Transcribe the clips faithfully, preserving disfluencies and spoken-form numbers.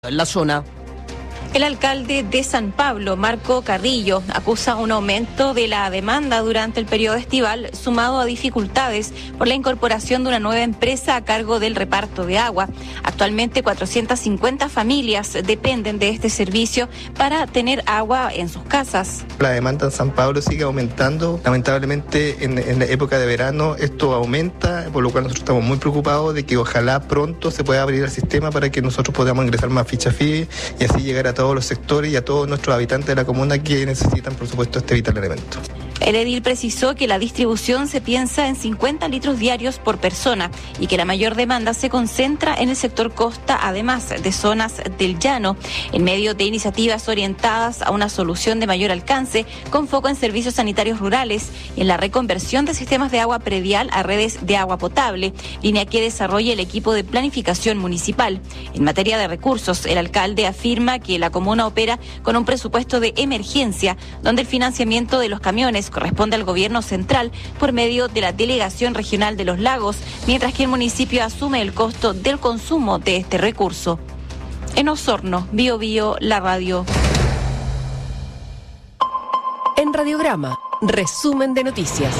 en la zona. El alcalde de San Pablo, Marco Carrillo, acusa un aumento de la demanda durante el periodo estival, sumado a dificultades por la incorporación de una nueva empresa a cargo del reparto de agua. Actualmente cuatrocientas cincuenta familias dependen de este servicio para tener agua en sus casas. La demanda en San Pablo sigue aumentando. Lamentablemente en, en la época de verano esto aumenta, por lo cual nosotros estamos muy preocupados de que ojalá pronto se pueda abrir el sistema para que nosotros podamos ingresar más fichas F I E y así llegar a todos los sectores y a todos nuestros habitantes de la comuna que necesitan, por supuesto, este vital elemento. El edil precisó que la distribución se piensa en cincuenta litros diarios por persona y que la mayor demanda se concentra en el sector costa, además de zonas del llano, en medio de iniciativas orientadas a una solución de mayor alcance, con foco en servicios sanitarios rurales y en la reconversión de sistemas de agua predial a redes de agua potable, línea que desarrolla el equipo de planificación municipal. En materia de recursos, el alcalde afirma que la comuna opera con un presupuesto de emergencia, donde el financiamiento de los camiones corresponde al gobierno central por medio de la Delegación Regional de los Lagos, mientras que el municipio asume el costo del consumo de este recurso. En Osorno, Bio Bio, la radio. En Radiograma, resumen de noticias.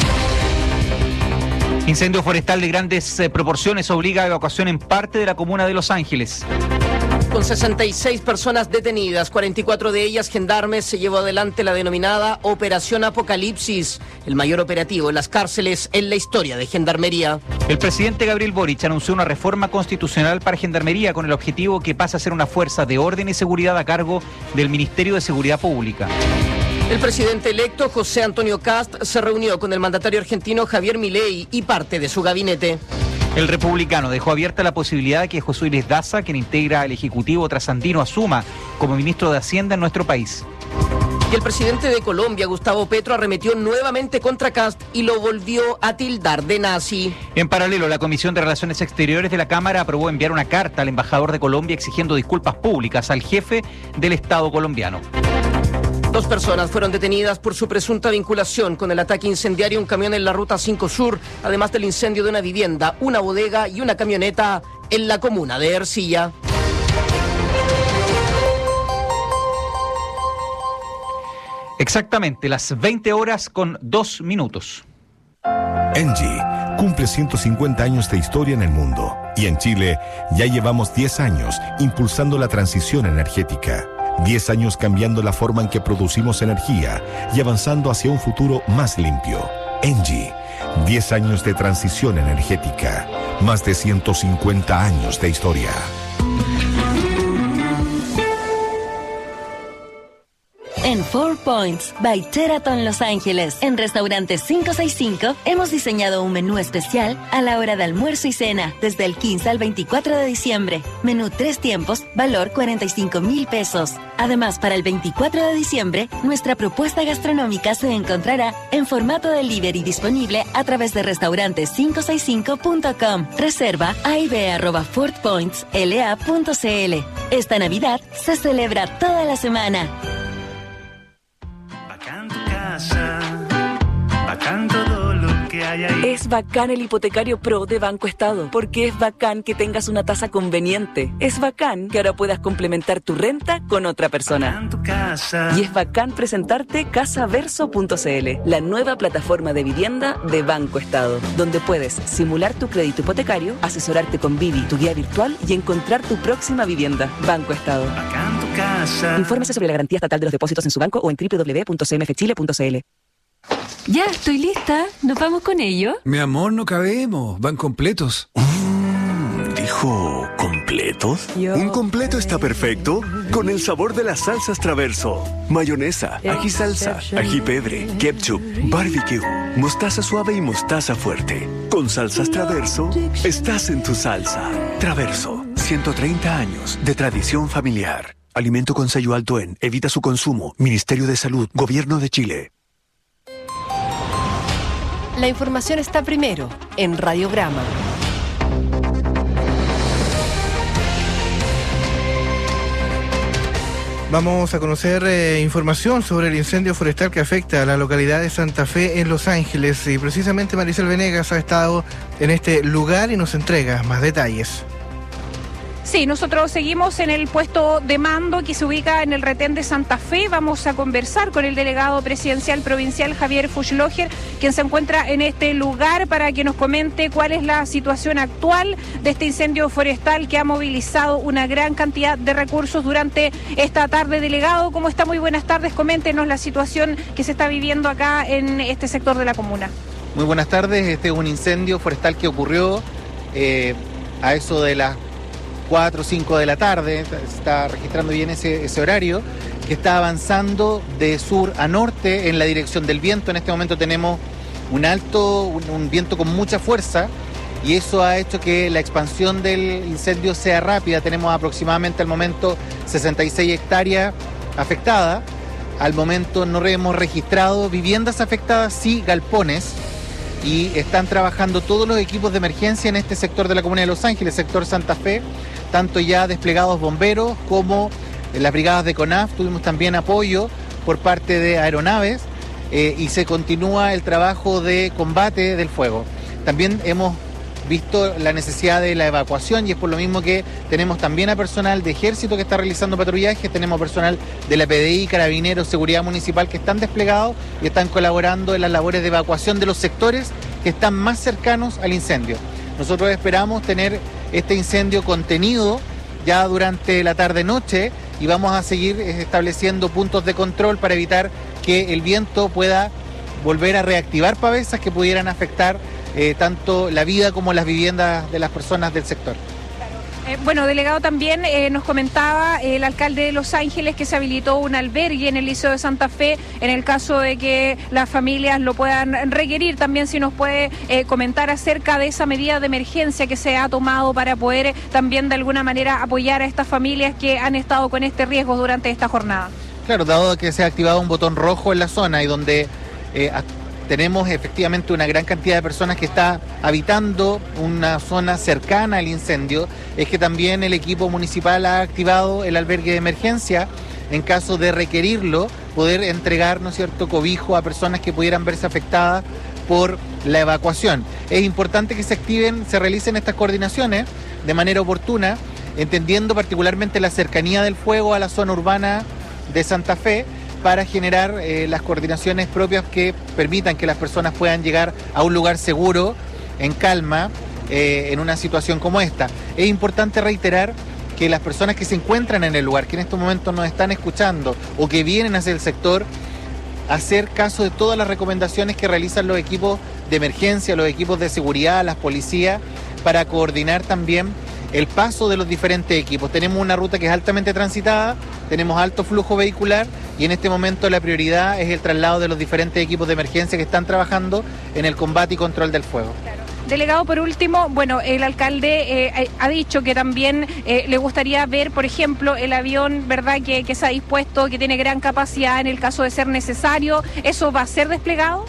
Incendio forestal de grandes eh, proporciones obliga a evacuación en parte de la comuna de Los Ángeles. Con sesenta y seis personas detenidas, cuarenta y cuatro de ellas gendarmes, se llevó adelante la denominada Operación Apocalipsis, el mayor operativo en las cárceles en la historia de Gendarmería. El presidente Gabriel Boric anunció una reforma constitucional para Gendarmería con el objetivo que pase a ser una fuerza de orden y seguridad a cargo del Ministerio de Seguridad Pública. El presidente electo José Antonio Kast se reunió con el mandatario argentino Javier Milei y parte de su gabinete. El republicano dejó abierta la posibilidad de que José Luis Daza, quien integra el Ejecutivo trasandino, asuma como ministro de Hacienda en nuestro país. Y el presidente de Colombia, Gustavo Petro, arremetió nuevamente contra Kast y lo volvió a tildar de nazi. En paralelo, la Comisión de Relaciones Exteriores de la Cámara aprobó enviar una carta al embajador de Colombia exigiendo disculpas públicas al jefe del Estado colombiano. Dos personas fueron detenidas por su presunta vinculación con el ataque incendiario a un camión en la Ruta cinco Sur, además del incendio de una vivienda, una bodega y una camioneta en la comuna de Ercilla. Exactamente, las veinte horas con dos minutos. Engie cumple ciento cincuenta años de historia en el mundo y en Chile ya llevamos diez años impulsando la transición energética. diez años cambiando la forma en que producimos energía y avanzando hacia un futuro más limpio. Engie, diez años de transición energética, más de ciento cincuenta años de historia. En Four Points, by Sheraton Los Ángeles, en Restaurante quinientos sesenta y cinco, hemos diseñado un menú especial a la hora de almuerzo y cena, desde el quince al veinticuatro de diciembre. Menú tres tiempos, valor cuarenta y cinco mil pesos. Además, para el veinticuatro de diciembre, nuestra propuesta gastronómica se encontrará en formato delivery disponible a través de restaurante quinientos sesenta y cinco punto com. Reserva a i b arroba four points l a punto c l. Esta Navidad se celebra toda la semana. Bacán todo lo que hay ahí. Es bacán el hipotecario Pro de Banco Estado, porque es bacán que tengas una tasa conveniente. Es bacán que ahora puedas complementar tu renta con otra persona. Tu casa. Y es bacán presentarte casaverso punto c l, la nueva plataforma de vivienda de Banco Estado, donde puedes simular tu crédito hipotecario, asesorarte con Vivi, tu guía virtual, y encontrar tu próxima vivienda. Banco Estado. Bacán tu casa. Infórmese sobre la garantía estatal de los depósitos en su banco o en doble u doble u doble u punto c m f chile punto c l. Ya, estoy lista. ¿Nos vamos con ello? Mi amor, no cabemos. Van completos. Mm, ¿Dijo completos? Yo Un completo está perfecto con el sabor de las salsas Traverso. Mayonesa, ají salsa, ají pedre, ketchup, barbecue, mostaza suave y mostaza fuerte. Con salsas Traverso, estás en tu salsa. Traverso, ciento treinta años de tradición familiar. Alimento con sello alto en Evita su consumo. Ministerio de Salud, Gobierno de Chile. La información está primero en Radiograma. Vamos a conocer eh, información sobre el incendio forestal que afecta a la localidad de Santa Fe en Los Ángeles. Y precisamente Maricel Venegas ha estado en este lugar y nos entrega más detalles. Sí, nosotros seguimos en el puesto de mando que se ubica en el retén de Santa Fe. Vamos a conversar con el delegado presidencial provincial Javier Fuchsloger, quien se encuentra en este lugar, para que nos comente cuál es la situación actual de este incendio forestal que ha movilizado una gran cantidad de recursos durante esta tarde. Delegado, ¿cómo está? Muy buenas tardes. Coméntenos la situación que se está viviendo acá en este sector de la comuna. Muy buenas tardes. Este es un incendio forestal que ocurrió eh, a eso de las cuatro o cinco de la tarde, se está registrando bien ese, ese horario, que está avanzando de sur a norte en la dirección del viento. En este momento tenemos un alto, un, un viento con mucha fuerza, y eso ha hecho que la expansión del incendio sea rápida. Tenemos aproximadamente al momento sesenta y seis hectáreas afectadas. Al momento no hemos registrado viviendas afectadas, sí galpones, y están trabajando todos los equipos de emergencia en este sector de la comuna de Los Ángeles, sector Santa Fe, tanto ya desplegados bomberos como las brigadas de CONAF. Tuvimos también apoyo por parte de aeronaves eh, y se continúa el trabajo de combate del fuego. También hemos visto la necesidad de la evacuación, y es por lo mismo que tenemos también a personal de ejército que está realizando patrullaje, tenemos personal de la P D I, Carabineros, Seguridad Municipal, que están desplegados y están colaborando en las labores de evacuación de los sectores que están más cercanos al incendio. Nosotros esperamos tener este incendio contenido ya durante la tarde-noche, y vamos a seguir estableciendo puntos de control para evitar que el viento pueda volver a reactivar pavesas que pudieran afectar eh, tanto la vida como las viviendas de las personas del sector. Eh, bueno, delegado, también eh, nos comentaba el alcalde de Los Ángeles que se habilitó un albergue en el Liceo de Santa Fe en el caso de que las familias lo puedan requerir. También si nos puede eh, comentar acerca de esa medida de emergencia que se ha tomado para poder eh, también de alguna manera apoyar a estas familias que han estado con este riesgo durante esta jornada. Claro, dado que se ha activado un botón rojo en la zona y donde eh, tenemos efectivamente una gran cantidad de personas que está habitando una zona cercana al incendio, es que también el equipo municipal ha activado el albergue de emergencia en caso de requerirlo, poder entregar, ¿no es cierto?, cobijo a personas que pudieran verse afectadas por la evacuación. Es importante que se activen, se realicen estas coordinaciones de manera oportuna, entendiendo particularmente la cercanía del fuego a la zona urbana de Santa Fe, para generar eh, las coordinaciones propias que permitan que las personas puedan llegar a un lugar seguro, en calma, eh, en una situación como esta. Es importante reiterar que las personas que se encuentran en el lugar, que en estos momentos nos están escuchando o que vienen hacia el sector, hacer caso de todas las recomendaciones que realizan los equipos de emergencia, los equipos de seguridad, las policías, para coordinar también el paso de los diferentes equipos. Tenemos una ruta que es altamente transitada, tenemos alto flujo vehicular, y en este momento la prioridad es el traslado de los diferentes equipos de emergencia que están trabajando en el combate y control del fuego. Claro. Delegado, por último, bueno, el alcalde eh, ha dicho que también eh, le gustaría ver, por ejemplo, el avión, ¿verdad?, que, que se ha dispuesto, que tiene gran capacidad en el caso de ser necesario. ¿Eso va a ser desplegado?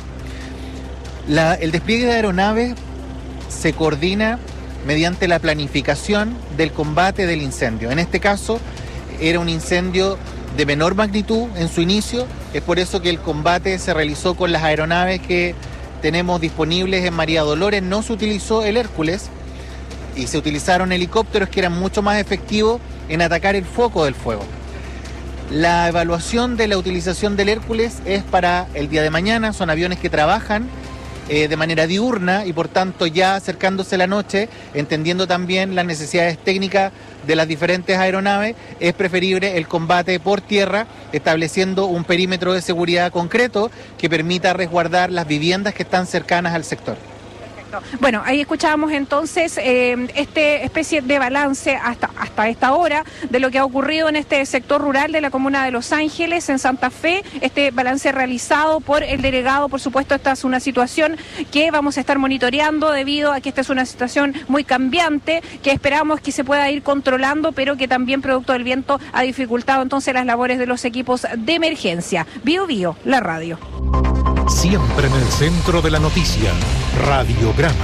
La, el despliegue de aeronaves se coordina mediante la planificación del combate del incendio. En este caso, era un incendio de menor magnitud en su inicio, es por eso que el combate se realizó con las aeronaves que tenemos disponibles en María Dolores. No se utilizó el Hércules y se utilizaron helicópteros que eran mucho más efectivos en atacar el foco del fuego. La evaluación de la utilización del Hércules es para el día de mañana, son aviones que trabajan Eh, de manera diurna y por tanto ya acercándose la noche, entendiendo también las necesidades técnicas de las diferentes aeronaves, es preferible el combate por tierra, estableciendo un perímetro de seguridad concreto que permita resguardar las viviendas que están cercanas al sector. Bueno, ahí escuchábamos entonces eh, este especie de balance hasta, hasta esta hora de lo que ha ocurrido en este sector rural de la comuna de Los Ángeles, en Santa Fe. Este balance realizado por el delegado. Por supuesto, esta es una situación que vamos a estar monitoreando debido a que esta es una situación muy cambiante, que esperamos que se pueda ir controlando, pero que también producto del viento ha dificultado entonces las labores de los equipos de emergencia. Bio Bio, la radio. Siempre en el centro de la noticia, Radiograma.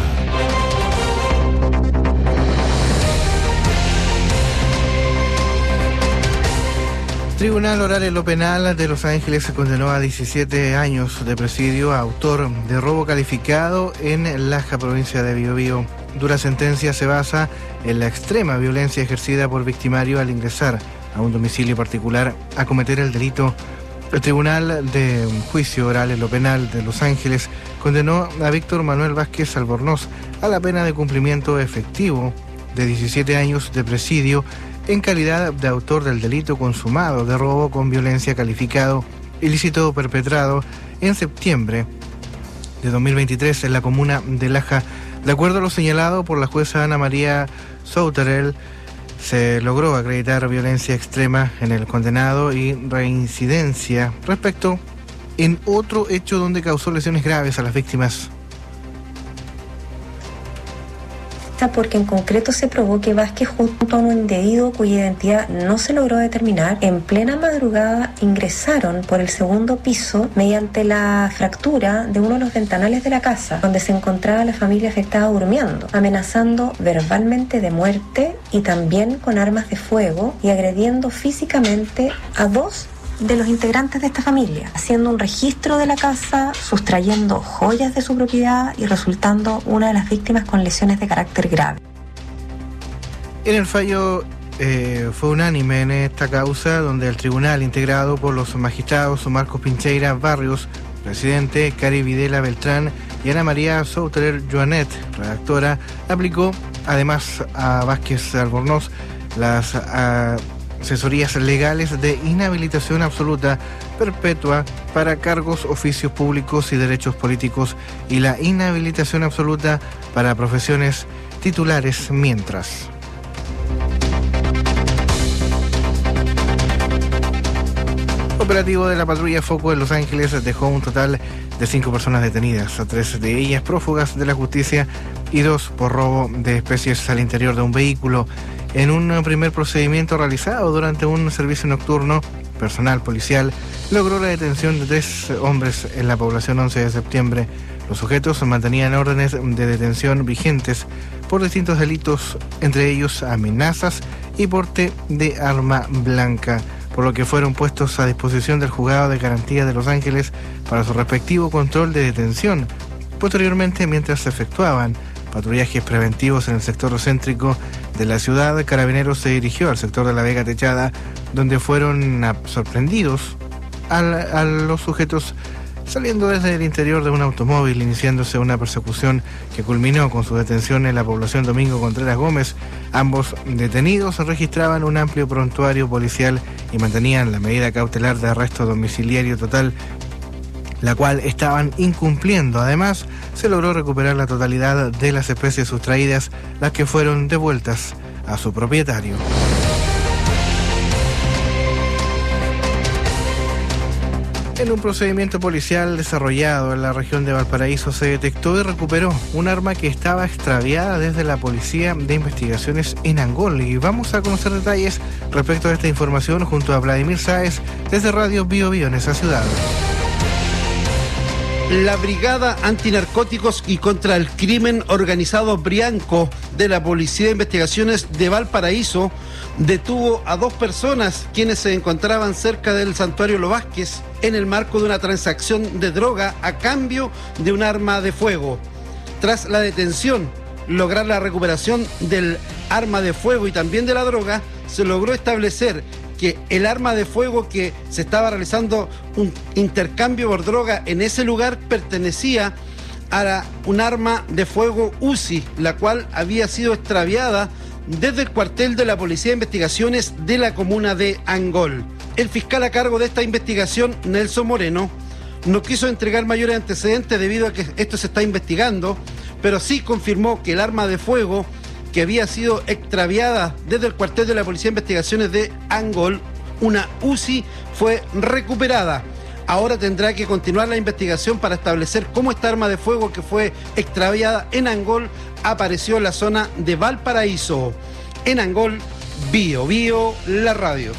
Tribunal Oral en lo Penal de Los Ángeles se condenó a diecisiete años de presidio a autor de robo calificado en Laja, provincia de Biobío. dura sentencia se basa en la extrema violencia ejercida por victimario al ingresar a un domicilio particular a cometer el delito. El Tribunal de Juicio Oral en lo Penal de Los Ángeles condenó a Víctor Manuel Vázquez Albornoz a la pena de cumplimiento efectivo de diecisiete años de presidio en calidad de autor del delito consumado de robo con violencia calificado ilícito perpetrado en septiembre de dos mil veintitrés en la comuna de Laja. De acuerdo a lo señalado por la jueza Ana María Souterel, se logró acreditar violencia extrema en el condenado y reincidencia respecto en otro hecho donde causó lesiones graves a las víctimas. Porque en concreto se probó que Vázquez, junto a un individuo cuya identidad no se logró determinar, en plena madrugada ingresaron por el segundo piso mediante la fractura de uno de los ventanales de la casa, donde se encontraba la familia afectada durmiendo, amenazando verbalmente de muerte y también con armas de fuego y agrediendo físicamente a dos de los integrantes de esta familia, haciendo un registro de la casa, sustrayendo joyas de su propiedad y resultando una de las víctimas con lesiones de carácter grave. En el fallo eh, fue unánime en esta causa, donde el tribunal, integrado por los magistrados Marcos Pincheira Barrios, presidente, Cari Videla Beltrán y Ana María Souterel Joanet, redactora, aplicó además a Vázquez Albornoz las a, asesorías legales de inhabilitación absoluta perpetua para cargos, oficios públicos y derechos políticos y la inhabilitación absoluta para profesiones titulares mientras. Operativo de la patrulla Foco en Los Ángeles dejó un total de cinco personas detenidas, a tres de ellas prófugas de la justicia y dos por robo de especies al interior de un vehículo. En un primer procedimiento realizado durante un servicio nocturno, personal policial logró la detención de tres hombres en la población once de septiembre. Los sujetos mantenían órdenes de detención vigentes por distintos delitos, entre ellos amenazas y porte de arma blanca, por lo que fueron puestos a disposición del Juzgado de Garantía de Los Ángeles para su respectivo control de detención. Posteriormente, mientras se efectuaban patrullajes preventivos en el sector céntrico de la ciudad, Carabineros se dirigió al sector de la Vega Techada, donde fueron sorprendidos al, a los sujetos saliendo desde el interior de un automóvil, iniciándose una persecución que culminó con su detención en la población Domingo Contreras Gómez. Ambos detenidos registraban un amplio prontuario policial y mantenían la medida cautelar de arresto domiciliario total, la cual estaban incumpliendo. Además, se logró recuperar la totalidad de las especies sustraídas, las que fueron devueltas a su propietario. En un procedimiento policial desarrollado en la región de Valparaíso se detectó y recuperó un arma que estaba extraviada desde la Policía de Investigaciones en Angol. Y vamos a conocer detalles respecto a esta información junto a Vladimir Sáez desde Radio Bio Bio en esa ciudad. La Brigada Antinarcóticos y contra el Crimen Organizado Brianco de la Policía de Investigaciones de Valparaíso detuvo a dos personas quienes se encontraban cerca del Santuario Los Vázquez en el marco de una transacción de droga a cambio de un arma de fuego. Tras la detención, lograr la recuperación del arma de fuego y también de la droga, se logró establecer que el arma de fuego que se estaba realizando un intercambio por droga en ese lugar pertenecía a la, un arma de fuego Uzi, la cual había sido extraviada desde el cuartel de la Policía de Investigaciones de la comuna de Angol. El fiscal a cargo de esta investigación, Nelson Moreno, no quiso entregar mayores antecedentes debido a que esto se está investigando, pero sí confirmó que el arma de fuego que había sido extraviada desde el cuartel de la Policía de Investigaciones de Angol, una Uzi, fue recuperada. Ahora tendrá que continuar la investigación para establecer cómo esta arma de fuego que fue extraviada en Angol apareció en la zona de Valparaíso. En Angol, Bio Bio, la radio.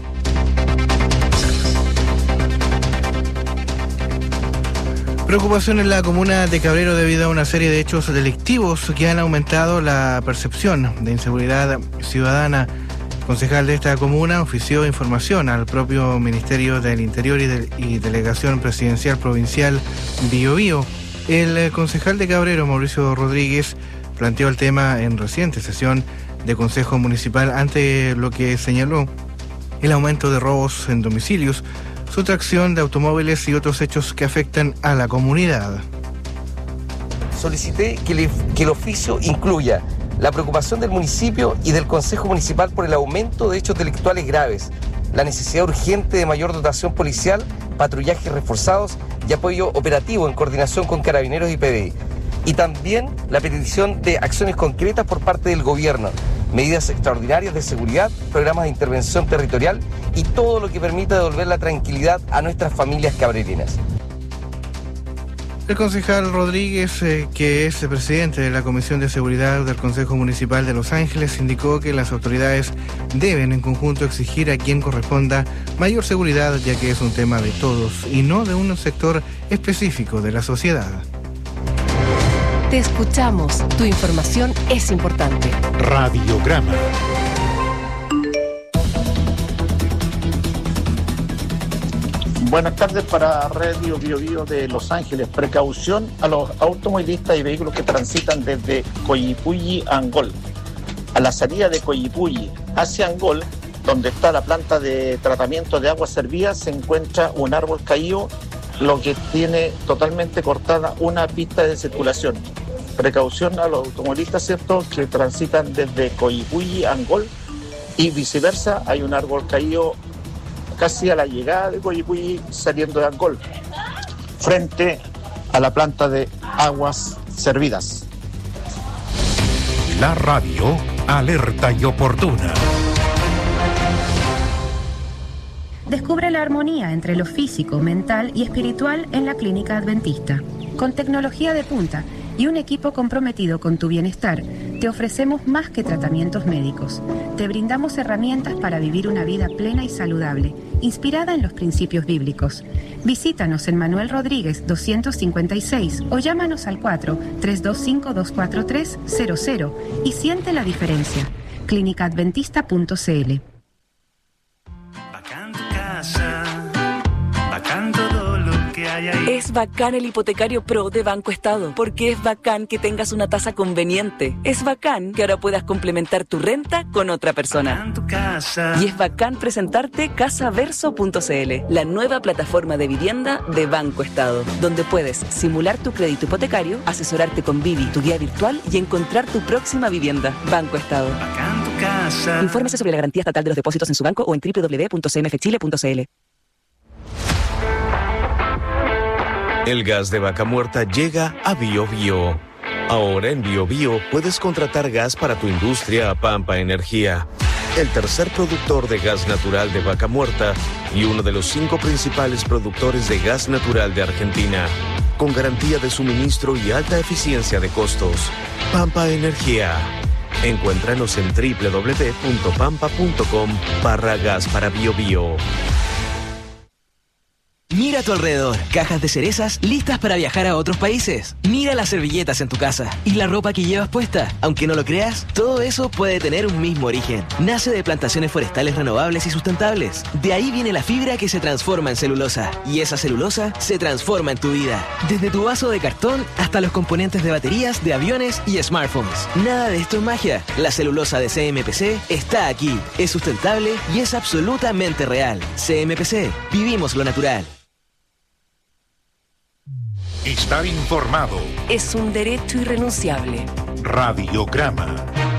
Preocupación en la comuna de Cabrero debido a una serie de hechos delictivos que han aumentado la percepción de inseguridad ciudadana. El concejal de esta comuna ofició información al propio Ministerio del Interior y, de, y Delegación Presidencial Provincial Bio Bio. El concejal de Cabrero, Mauricio Rodríguez, planteó el tema en reciente sesión de Consejo Municipal ante lo que señaló el aumento de robos en domicilios, sustracción de automóviles y otros hechos que afectan a la comunidad. Solicité que, le, que el oficio incluya la preocupación del municipio y del Consejo Municipal por el aumento de hechos delictuales graves, la necesidad urgente de mayor dotación policial, patrullajes reforzados y apoyo operativo en coordinación con Carabineros y P D I. Y también la petición de acciones concretas por parte del gobierno, medidas extraordinarias de seguridad, programas de intervención territorial y todo lo que permita devolver la tranquilidad a nuestras familias cabrerinas. El concejal Rodríguez, eh, que es el presidente de la Comisión de Seguridad del Consejo Municipal de Los Ángeles, indicó que las autoridades deben en conjunto exigir a quien corresponda mayor seguridad, ya que es un tema de todos y no de un sector específico de la sociedad. Te escuchamos, tu información es importante. Radiograma. Buenas tardes para Radio Bio Bio de Los Ángeles. Precaución a los automovilistas y vehículos que transitan desde Coyipulli a Angol. A la salida de Coyipulli hacia Angol, donde está la planta de tratamiento de aguas servidas, se encuentra un árbol caído, lo que tiene totalmente cortada una pista de circulación. Precaución a los automovilistas, ¿cierto?, que transitan desde Coyipulli a Angol y viceversa. Hay un árbol caído casi a la llegada de Coyipulli saliendo de Angol, frente a la planta de aguas servidas. La radio alerta y oportuna. Descubre la armonía entre lo físico, mental y espiritual en la Clínica Adventista. Con tecnología de punta y un equipo comprometido con tu bienestar, te ofrecemos más que tratamientos médicos. Te brindamos herramientas para vivir una vida plena y saludable, inspirada en los principios bíblicos. Visítanos en Manuel Rodríguez doscientos cincuenta y seis o llámanos al cuatro tres dos cinco dos cuatro tres cero cero y siente la diferencia. clínica adventista punto c l. Bacán tu casa, bacán todo lo que hay ahí. Es bacán el hipotecario Pro de Banco Estado, porque es bacán que tengas una tasa conveniente. Es bacán que ahora puedas complementar tu renta con otra persona. Tu casa. Y es bacán presentarte casa verso punto c l, la nueva plataforma de vivienda de Banco Estado, donde puedes simular tu crédito hipotecario, asesorarte con Vivi, tu guía virtual, y encontrar tu próxima vivienda. Banco Estado. Bacán tu casa. Infórmese sobre la garantía estatal de los depósitos en su banco o en doble u doble u doble u punto c m f chile punto c l. El gas de vaca muerta llega a Bio Bio. Ahora en Bio Bio puedes contratar gas para tu industria a Pampa Energía, el tercer productor de gas natural de vaca muerta y uno de los cinco principales productores de gas natural de Argentina, con garantía de suministro y alta eficiencia de costos. Pampa Energía. Encuéntranos en doble u doble u doble u punto pampa punto com barra gas para Bio Bio. Mira a tu alrededor, cajas de cerezas listas para viajar a otros países. Mira las servilletas en tu casa y la ropa que llevas puesta. Aunque no lo creas, todo eso puede tener un mismo origen. Nace de plantaciones forestales renovables y sustentables. De ahí viene la fibra que se transforma en celulosa. Y esa celulosa se transforma en tu vida. Desde tu vaso de cartón hasta los componentes de baterías, de aviones y smartphones. Nada de esto es magia. La celulosa de C M P C está aquí. Es sustentable y es absolutamente real. C M P C. Vivimos lo natural. Estar informado. Es un derecho irrenunciable. Radiograma.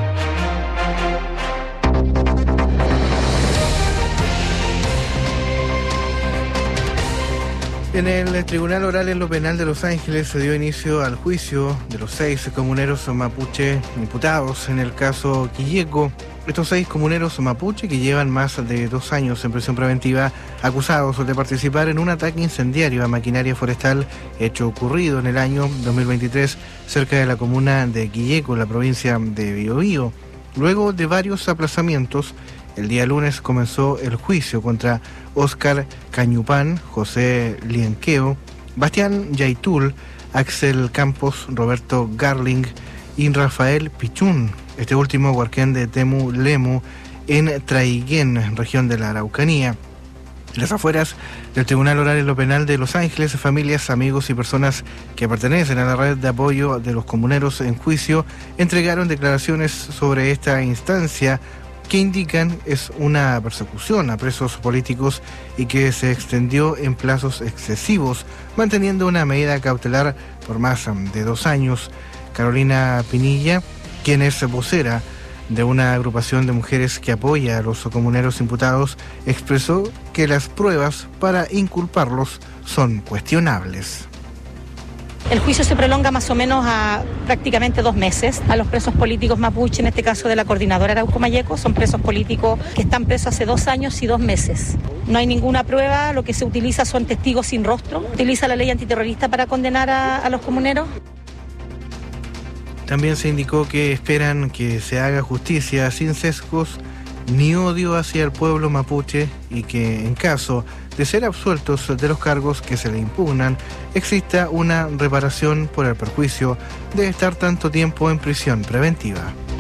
En el Tribunal Oral en lo Penal de Los Ángeles se dio inicio al juicio de los seis comuneros mapuche imputados en el caso Quilleco. Estos seis comuneros mapuche, que llevan más de dos años en prisión preventiva, acusados de participar en un ataque incendiario a maquinaria forestal hecho ocurrido en el año dos mil veintitrés cerca de la comuna de Quilleco, en la provincia de Biobío. Luego de varios aplazamientos, el día lunes comenzó el juicio contra Óscar Cañupán, José Lienqueo, Bastián Yaitul, Axel Campos, Roberto Garling y Rafael Pichún, este último huarquén de Temu Lemu, en Traiguén, región de la Araucanía. En las afueras del Tribunal Oral en lo Penal de Los Ángeles, familias, amigos y personas que pertenecen a la red de apoyo de los comuneros en juicio entregaron declaraciones sobre esta instancia que indican es una persecución a presos políticos y que se extendió en plazos excesivos, manteniendo una medida cautelar por más de dos años. Carolina Pinilla, quien es vocera de una agrupación de mujeres que apoya a los comuneros imputados, expresó que las pruebas para inculparlos son cuestionables. El juicio se prolonga más o menos a prácticamente dos meses. A los presos políticos mapuche, en este caso de la coordinadora Arauco Mayeco, son presos políticos que están presos hace dos años y dos meses. No hay ninguna prueba, lo que se utiliza son testigos sin rostro. Utiliza la ley antiterrorista para condenar a, a los comuneros. También se indicó que esperan que se haga justicia sin sesgos ni odio hacia el pueblo mapuche y que en caso de ser absueltos de los cargos que se le impugnan, exista una reparación por el perjuicio de estar tanto tiempo en prisión preventiva.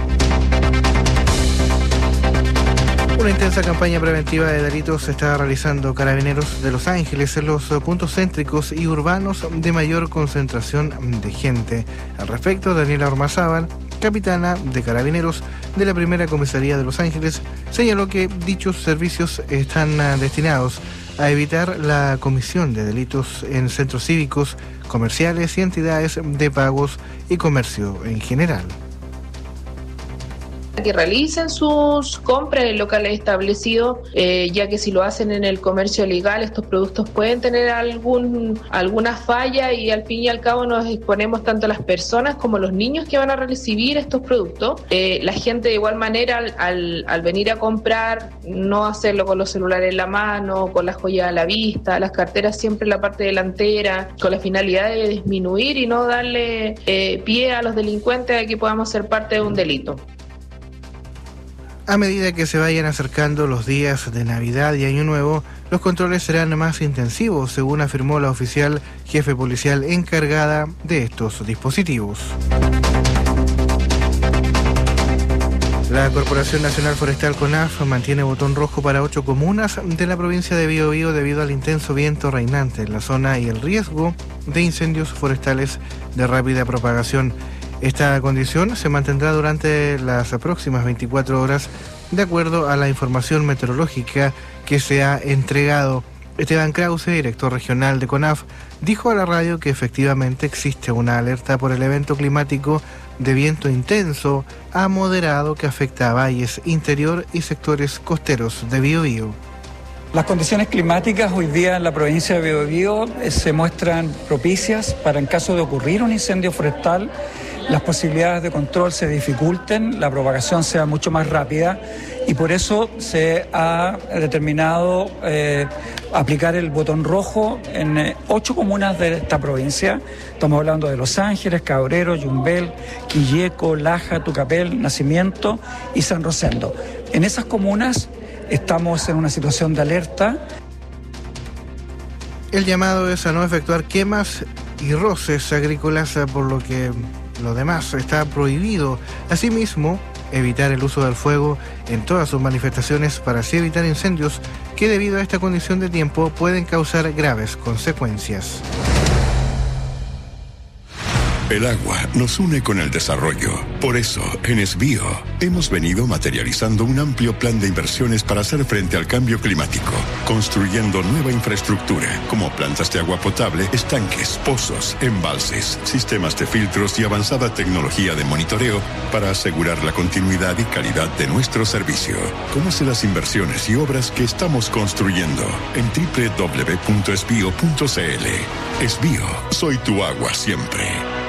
Una intensa campaña preventiva de delitos se está realizando Carabineros de Los Ángeles en los puntos céntricos y urbanos de mayor concentración de gente. Al respecto, Daniela Ormazábal, capitana de Carabineros de la Primera Comisaría de Los Ángeles, señaló que dichos servicios están destinados a evitar la comisión de delitos en centros cívicos, comerciales y entidades de pagos y comercio en general. Que realicen sus compras en locales establecidos, eh, ya que si lo hacen en el comercio legal, estos productos pueden tener algún alguna falla y al fin y al cabo nos exponemos tanto a las personas como a los niños que van a recibir estos productos. Eh, la gente de igual manera al, al, al venir a comprar, no hacerlo con los celulares en la mano, con las joyas a la vista, las carteras siempre en la parte delantera, con la finalidad de disminuir y no darle eh, pie a los delincuentes a que podamos ser parte de un delito. A medida que se vayan acercando los días de Navidad y Año Nuevo, los controles serán más intensivos, según afirmó la oficial jefe policial encargada de estos dispositivos. La Corporación Nacional Forestal CONAF mantiene botón rojo para ocho comunas de la provincia de Biobío debido al intenso viento reinante en la zona y el riesgo de incendios forestales de rápida propagación. Esta condición se mantendrá durante las próximas veinticuatro horas de acuerdo a la información meteorológica que se ha entregado. Esteban Krause, director regional de CONAF, dijo a la radio que efectivamente existe una alerta por el evento climático de viento intenso a moderado que afecta a valles interior y sectores costeros de Biobío. Las condiciones climáticas hoy día en la provincia de Biobío eh, se muestran propicias para, en caso de ocurrir un incendio forestal, las posibilidades de control se dificulten, la propagación sea mucho más rápida y por eso se ha determinado eh, aplicar el botón rojo en eh, ocho comunas de esta provincia. Estamos hablando de Los Ángeles, Cabrero, Yumbel, Quilleco, Laja, Tucapel, Nacimiento y San Rosendo. En esas comunas estamos en una situación de alerta. El llamado es a no efectuar quemas y roces agrícolas, por lo que lo demás está prohibido. Asimismo, evitar el uso del fuego en todas sus manifestaciones para así evitar incendios que debido a esta condición de tiempo pueden causar graves consecuencias. El agua nos une con el desarrollo. Por eso, en Esbío, hemos venido materializando un amplio plan de inversiones para hacer frente al cambio climático, construyendo nueva infraestructura, como plantas de agua potable, estanques, pozos, embalses, sistemas de filtros y avanzada tecnología de monitoreo para asegurar la continuidad y calidad de nuestro servicio. Conoce las inversiones y obras que estamos construyendo en doble u doble u doble u punto esbío punto c l. Esbío, soy tu agua siempre.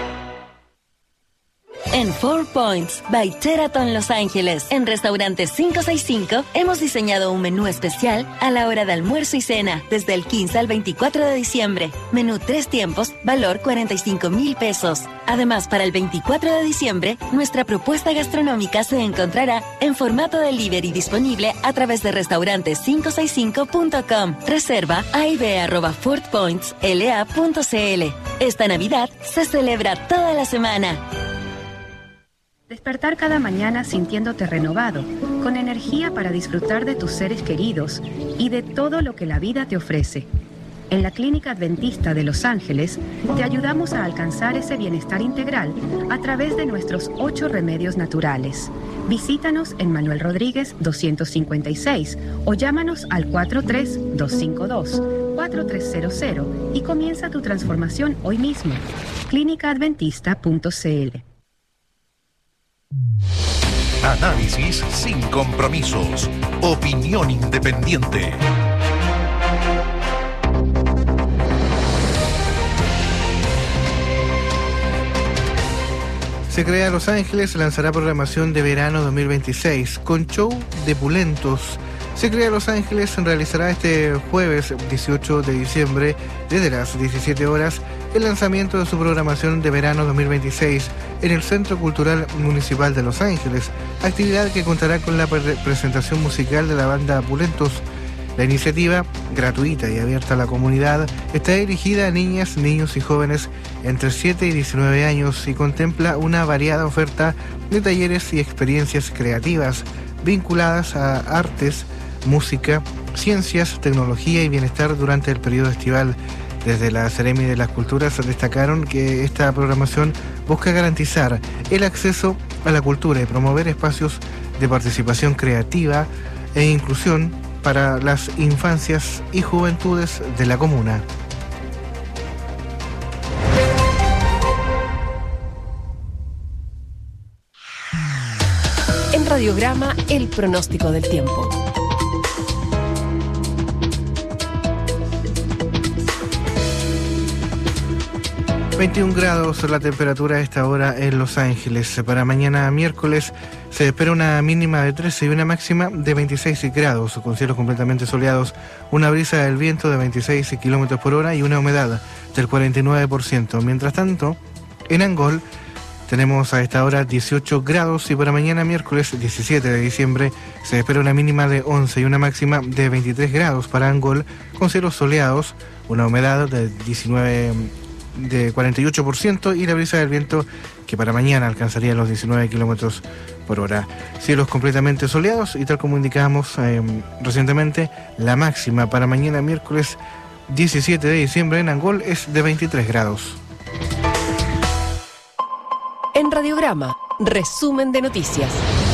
En Four Points, by Sheraton Los Ángeles, en Restaurante quinientos sesenta y cinco, hemos diseñado un menú especial a la hora de almuerzo y cena, desde el quince al veinticuatro de diciembre. Menú tres tiempos, valor cuarenta y cinco mil pesos. Además, para el veinticuatro de diciembre, nuestra propuesta gastronómica se encontrará en formato delivery disponible a través de restaurante quinientos sesenta y cinco punto com. Reserva a i b arroba four points l a punto c l. Esta Navidad se celebra toda la semana. Despertar cada mañana sintiéndote renovado, con energía para disfrutar de tus seres queridos y de todo lo que la vida te ofrece. En la Clínica Adventista de Los Ángeles te ayudamos a alcanzar ese bienestar integral a través de nuestros ocho remedios naturales. Visítanos en Manuel Rodríguez doscientos cincuenta y seis o llámanos al cuatro tres dos cinco dos cuatro tres cero cero y comienza tu transformación hoy mismo. clínica adventista punto c l. Análisis sin compromisos. Opinión independiente. Se crea Los Ángeles lanzará programación de verano dos mil veintiséis con show de pulentos. Se crea Los Ángeles realizará este jueves dieciocho de diciembre desde las diecisiete horas el lanzamiento de su programación de verano dos mil veintiséis en el Centro Cultural Municipal de Los Ángeles, actividad que contará con la pre- presentación musical de la banda Pulentos. La iniciativa, gratuita y abierta a la comunidad, está dirigida a niñas, niños y jóvenes entre siete y diecinueve años y contempla una variada oferta de talleres y experiencias creativas vinculadas a artes, música, ciencias, tecnología y bienestar durante el periodo estival. Desde la Seremi de las Culturas destacaron que esta programación busca garantizar el acceso a la cultura y promover espacios de participación creativa e inclusión para las infancias y juventudes de la comuna. En Radiograma, el pronóstico del tiempo. veintiún grados la temperatura a esta hora en Los Ángeles. Para mañana miércoles se espera una mínima de trece y una máxima de veintiséis grados, con cielos completamente soleados, una brisa del viento de veintiséis kilómetros por hora y una humedad del cuarenta y nueve por ciento. Mientras tanto, en Angol tenemos a esta hora dieciocho grados y para mañana miércoles diecisiete de diciembre se espera una mínima de once y una máxima de veintitrés grados para Angol, con cielos soleados, una humedad de diecinueve de cuarenta y ocho por ciento y la brisa del viento que para mañana alcanzaría los diecinueve kilómetros por hora. Cielos completamente soleados y tal como indicábamos eh, recientemente, la máxima para mañana miércoles diecisiete de diciembre en Angol es de veintitrés grados. En Radiograma, resumen de noticias.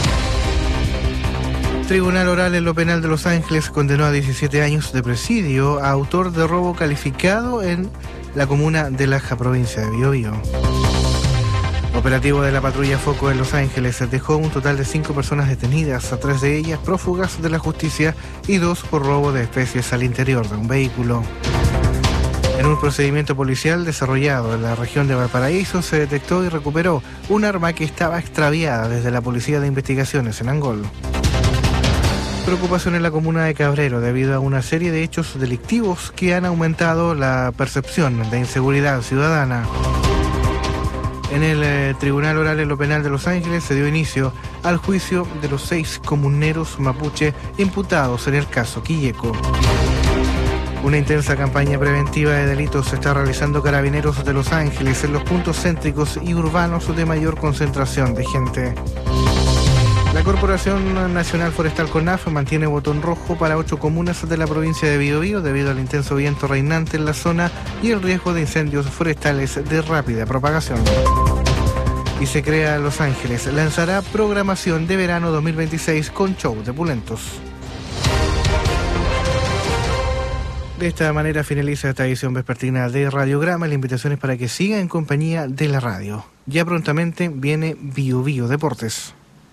Tribunal Oral en lo Penal de Los Ángeles condenó a diecisiete años de presidio a autor de robo calificado en la comuna de Laja, provincia de Biobío. Operativo de la patrulla Foco en Los Ángeles dejó un total de cinco personas detenidas, a tres de ellas prófugas de la justicia y dos por robo de especies al interior de un vehículo. En un procedimiento policial desarrollado en la región de Valparaíso se detectó y recuperó un arma que estaba extraviada desde la Policía de Investigaciones en Angol. Preocupación en la comuna de Cabrero debido a una serie de hechos delictivos que han aumentado la percepción de inseguridad ciudadana. En el eh, Tribunal Oral en lo Penal de Los Ángeles se dio inicio al juicio de los seis comuneros mapuche imputados en el caso Quilleco. Una intensa campaña preventiva de delitos se está realizando Carabineros de Los Ángeles en los puntos céntricos y urbanos de mayor concentración de gente. La Corporación Nacional Forestal CONAF mantiene botón rojo para ocho comunas de la provincia de Biobío debido al intenso viento reinante en la zona y el riesgo de incendios forestales de rápida propagación. Y se crea Los Ángeles lanzará programación de verano dos mil veintiséis con show de pulentos. De esta manera finaliza esta edición vespertina de Radiograma. La invitación es para que siga en compañía de la radio. Ya prontamente viene Biobío Deportes.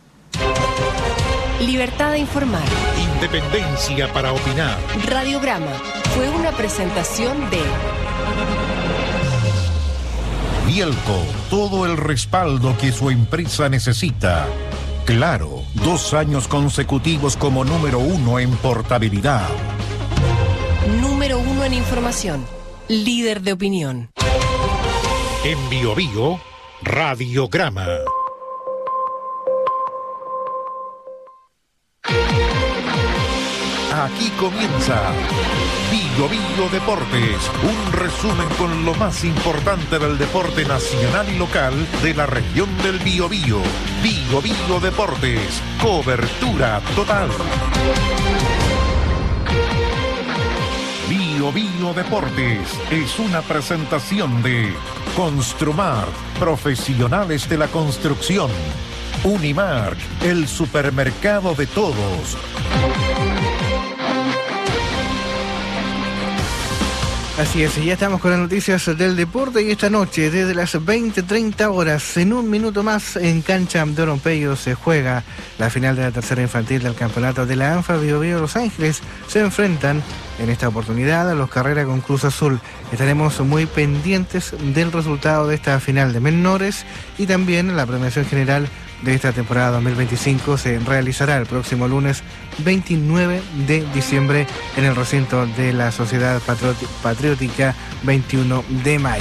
Libertad de informar. Independencia para opinar. Radiograma fue una presentación de Bielco, todo el respaldo que su empresa necesita. Claro, dos años consecutivos como número uno en portabilidad. Número uno en información. Líder de opinión. En Biobío, Radiograma. Aquí comienza Bio Bio Deportes, un resumen con lo más importante del deporte nacional y local de la región del Biobío. Bio Bio Deportes, cobertura total. Bio Bio Deportes es una presentación de Construmar, profesionales de la construcción. Unimark, el supermercado de todos. Así es, y ya estamos con las noticias del deporte y esta noche desde las veinte treinta horas, en un minuto más en cancha de Oronpeyo se juega la final de la tercera infantil del campeonato de la ANFA Biobío Los Ángeles. Se enfrentan en esta oportunidad a los Carrera con Cruz Azul. Estaremos muy pendientes del resultado de esta final de menores y también la premiación general de esta temporada dos mil veinticinco se realizará el próximo lunes veintinueve de diciembre en el recinto de la Sociedad Patriótica veintiuno de mayo.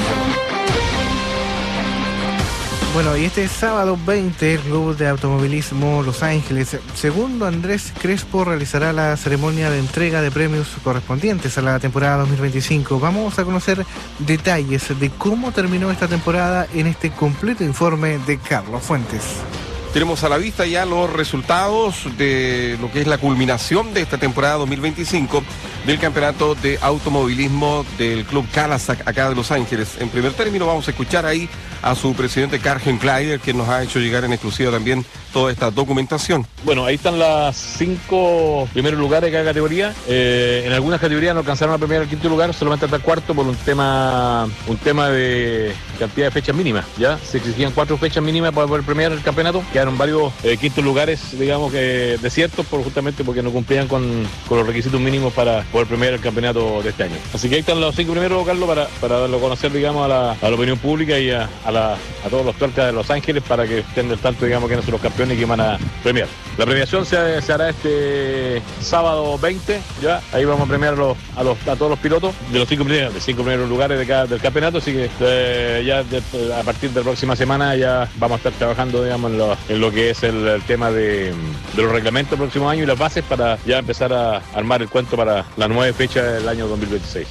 Bueno, y este sábado veinte, el Club de Automovilismo Los Ángeles, segundo Andrés Crespo, realizará la ceremonia de entrega de premios correspondientes a la temporada dos mil veinticinco. Vamos a conocer detalles de cómo terminó esta temporada en este completo informe de Carlos Fuentes. Tenemos a la vista ya los resultados de lo que es la culminación de esta temporada dos mil veinticinco del campeonato de automovilismo del Club Calasac acá de Los Ángeles. En primer término vamos a escuchar ahí a su presidente Karl-Heinz Kleider, que nos ha hecho llegar en exclusiva también toda esta documentación. Bueno, ahí están las cinco primeros lugares de cada categoría. Eh, en algunas categorías no alcanzaron a premiar el quinto lugar, solamente hasta el cuarto por un tema un tema de cantidad de fechas mínimas. Ya se exigían cuatro fechas mínimas para poder premiar el campeonato. Quedaron varios eh, quintos lugares, digamos que desiertos, por, justamente porque no cumplían con, con los requisitos mínimos para poder premiar el campeonato de este año. Así que ahí están los cinco primeros, Carlos, para, para darlo a conocer, digamos, a la, a la opinión pública y a, a, la, a todos los tuercas de Los Ángeles para que estén del tanto, digamos, que no son los campeones y que van a premiar. La premiación se, se hará este sábado veinte, ya, ahí vamos a premiar a, los, a, los, a todos los pilotos de los cinco primeros, de cinco primeros lugares de cada, del campeonato, así que eh, ya de, a partir de la próxima semana ya vamos a estar trabajando, digamos, en lo, en lo que es el, el tema de, de los reglamentos del próximo año y las bases para ya empezar a armar el cuento para la nueva fecha del año dos mil veintiséis.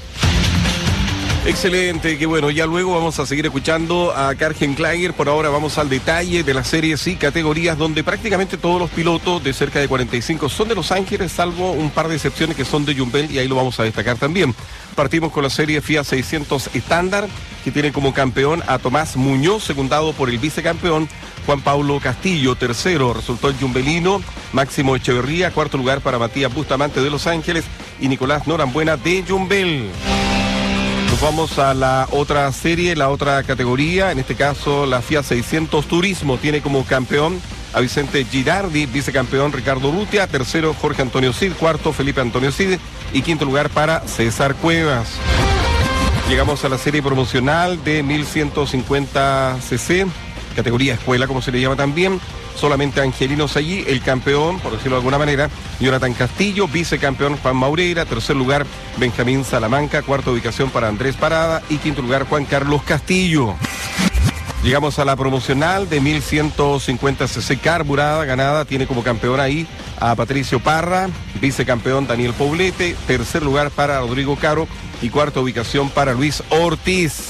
Excelente, que bueno, ya luego vamos a seguir escuchando a Karl-Heinz Kleider. Por ahora vamos al detalle de las series y categorías donde prácticamente todos los pilotos de cerca de cuarenta y cinco son de Los Ángeles, salvo un par de excepciones que son de Yumbel, y ahí lo vamos a destacar también. Partimos con la serie Fiat seiscientos estándar, que tiene como campeón a Tomás Muñoz, secundado por el vicecampeón Juan Pablo Castillo. Tercero resultó el yumbelino Máximo Echeverría, cuarto lugar para Matías Bustamante de Los Ángeles y Nicolás Norambuena de Yumbel. Nos vamos a la otra serie, la otra categoría, en este caso la Fiat seiscientos Turismo, tiene como campeón a Vicente Girardi, vicecampeón Ricardo Urrutia, tercero Jorge Antonio Cid, cuarto Felipe Antonio Cid y quinto lugar para César Cuevas. Llegamos a la serie promocional de mil ciento cincuenta cc, categoría escuela como se le llama también. Solamente angelinos allí, el campeón, por decirlo de alguna manera, Jonathan Castillo, vicecampeón Juan Maureira, tercer lugar Benjamín Salamanca, cuarta ubicación para Andrés Parada y quinto lugar Juan Carlos Castillo. Llegamos a la promocional de mil ciento cincuenta cc carburada, ganada, tiene como campeón ahí a Patricio Parra, vicecampeón Daniel Poblete, tercer lugar para Rodrigo Caro y cuarta ubicación para Luis Ortiz.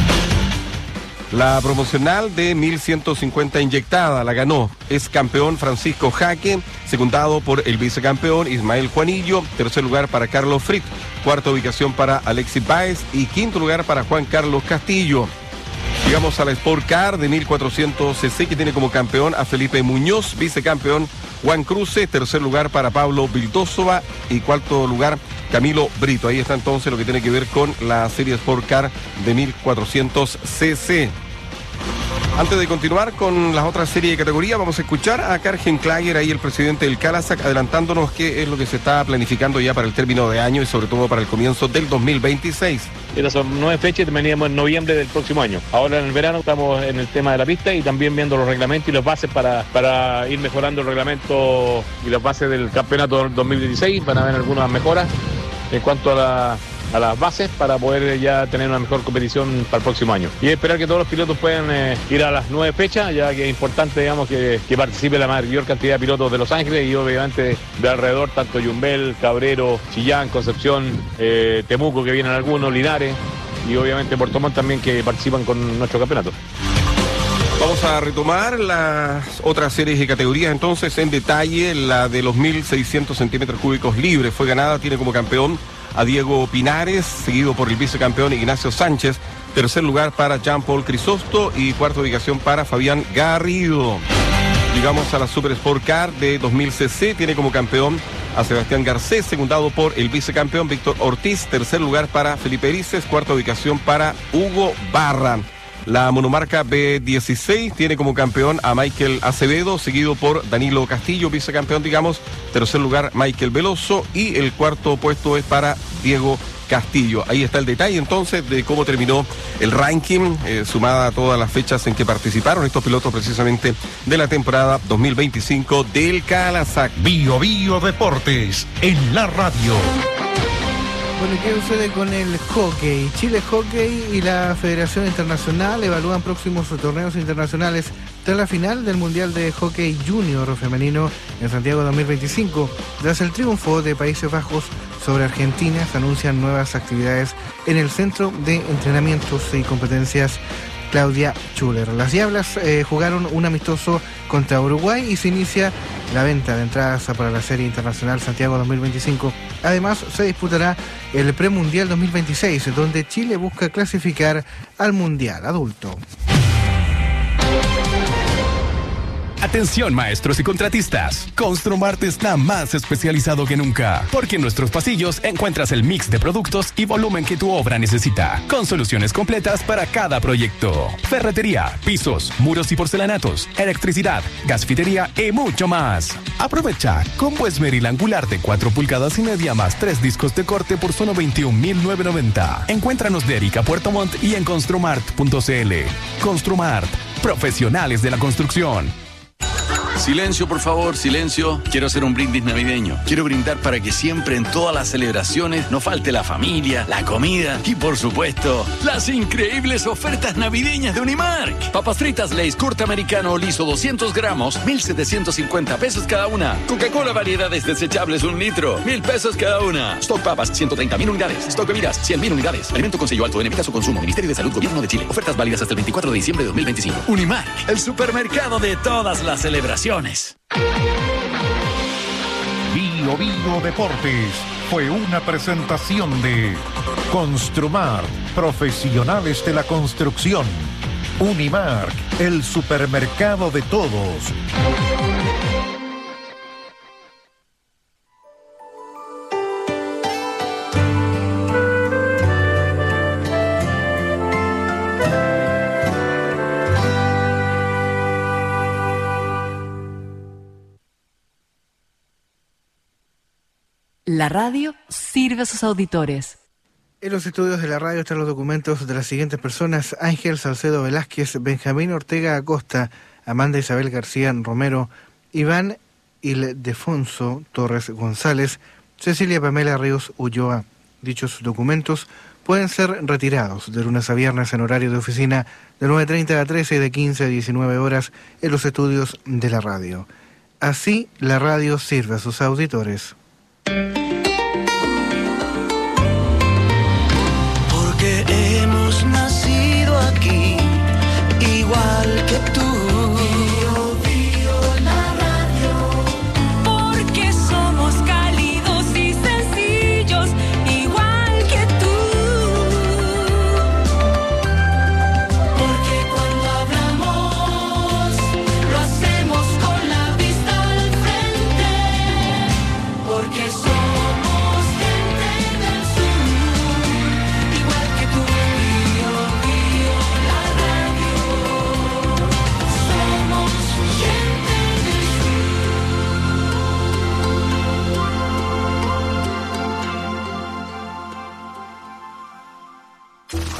La promocional de mil ciento cincuenta inyectada la ganó, es campeón Francisco Jaque, secundado por el vicecampeón Ismael Juanillo, tercer lugar para Carlos Fritz, cuarta ubicación para Alexis Baez y quinto lugar para Juan Carlos Castillo. Llegamos a la Sport Car de mil cuatrocientos cc que tiene como campeón a Felipe Muñoz, vicecampeón Juan Cruce, tercer lugar para Pablo Vildósova y cuarto lugar Camilo Brito. Ahí está entonces lo que tiene que ver con la serie Sport Car de mil cuatrocientos cc. Antes de continuar con las otras series de categoría, vamos a escuchar a Karl-Heinz Kleider, ahí el presidente del Calasac, adelantándonos qué es lo que se está planificando ya para el término de año y sobre todo para el comienzo del dos mil veintiséis. Estas son nueve fechas, terminaríamos en noviembre del próximo año. Ahora en el verano estamos en el tema de la pista y también viendo los reglamentos y las bases para, para ir mejorando el reglamento y las bases del campeonato dos mil veintiséis. Van a haber algunas mejoras en cuanto a la a las bases para poder ya tener una mejor competición para el próximo año. Y esperar que todos los pilotos puedan eh, ir a las nueve fechas, ya que es importante, digamos, que, que participe la mayor cantidad de pilotos de Los Ángeles y obviamente de alrededor, tanto Yumbel, Cabrero, Chillán, Concepción, eh, Temuco, que vienen algunos, Linares, y obviamente Puerto Montt también, que participan con nuestro campeonato. Vamos a retomar las otras series y categorías entonces en detalle. La de los mil seiscientos centímetros cúbicos libres fue ganada, tiene como campeón a Diego Pinares, seguido por el vicecampeón Ignacio Sánchez. Tercer lugar para Jean-Paul Crisosto y cuarta ubicación para Fabián Garrido. Llegamos a la Super Sport Car de dos mil cc, tiene como campeón a Sebastián Garcés, secundado por el vicecampeón Víctor Ortiz. Tercer lugar para Felipe Erices, cuarta ubicación para Hugo Barra. La monomarca B dieciséis tiene como campeón a Michael Acevedo, seguido por Danilo Castillo, vicecampeón, digamos. Tercer lugar, Michael Veloso, y el cuarto puesto es para Diego Castillo. Ahí está el detalle entonces de cómo terminó el ranking, eh, sumada a todas las fechas en que participaron estos pilotos precisamente de la temporada dos mil veinticinco del Calasac. Bio Bio Deportes en la radio. Bueno, ¿qué sucede con el hockey? Chile Hockey y la Federación Internacional evalúan próximos torneos internacionales tras la final del Mundial de Hockey Junior Femenino en Santiago dos mil veinticinco. Tras el triunfo de Países Bajos sobre Argentina, se anuncian nuevas actividades en el Centro de Entrenamientos y Competencias Claudia Schuller. Las Diablas eh, jugaron un amistoso contra Uruguay y se inicia la venta de entradas para la Serie Internacional Santiago dos mil veinticinco. Además, se disputará el Premundial dos mil veintiséis, donde Chile busca clasificar al Mundial Adulto. Atención, maestros y contratistas. Construmart está más especializado que nunca, porque en nuestros pasillos encuentras el mix de productos y volumen que tu obra necesita, con soluciones completas para cada proyecto. Ferretería, pisos, muros y porcelanatos, electricidad, gasfitería y mucho más. Aprovecha combo esmeril angular de cuatro pulgadas y media más tres discos de corte por solo veintiún mil novecientos noventa. Encuéntranos de Erika Puerto Montt y en construmart punto cl. Construmart, profesionales de la construcción. Silencio, por favor, silencio. Quiero hacer un brindis navideño. Quiero brindar para que siempre en todas las celebraciones no falte la familia, la comida y, por supuesto, las increíbles ofertas navideñas de Unimark. Papas fritas Lay's corte americano liso doscientos gramos, mil setecientos cincuenta pesos cada una. Coca-Cola variedades desechables un litro, mil pesos cada una. Stock papas, ciento treinta mil unidades. Stock bebidas, cien mil unidades. Alimento con sello alto en evita su consumo. Ministerio de Salud, Gobierno de Chile. Ofertas válidas hasta el veinticuatro de diciembre de dos mil veinticinco. Unimark, el supermercado de todas las celebraciones. Bio Bio Deportes fue una presentación de Construmart, profesionales de la construcción. Unimark, el supermercado de todos. La radio sirve a sus auditores. En los estudios de la radio están los documentos de las siguientes personas: Ángel Salcedo Velázquez, Benjamín Ortega Acosta, Amanda Isabel García Romero, Iván Ildefonso Torres González, Cecilia Pamela Ríos Ulloa. Dichos documentos pueden ser retirados de lunes a viernes en horario de oficina de nueve treinta a trece y de quince a diecinueve horas en los estudios de la radio. Así, la radio sirve a sus auditores. Porque hemos nacido aquí, igual que tú. Bio, bio, la radio. Porque somos cálidos y sencillos, igual que tú. Porque cuando hablamos, lo hacemos con la vista al frente. Porque somos gente del sur, igual que tú. Bio, bio, la radio.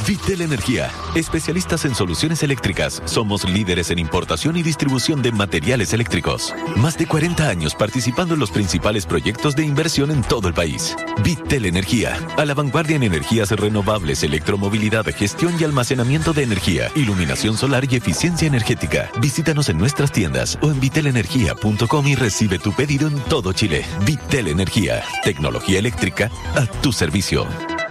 Vitel Energía, especialistas en soluciones eléctricas. Somos líderes en importación y distribución de materiales eléctricos. Más de cuarenta años participando en los principales proyectos de inversión en todo el país. Vitel Energía, a la vanguardia en energías renovables, electromovilidad, gestión y almacenamiento de energía, iluminación solar y eficiencia energética. Visítanos en nuestras tiendas o en vitel energía punto com y recibe tu pedido en todo Chile. Vitel Energía, tecnología eléctrica a tu servicio.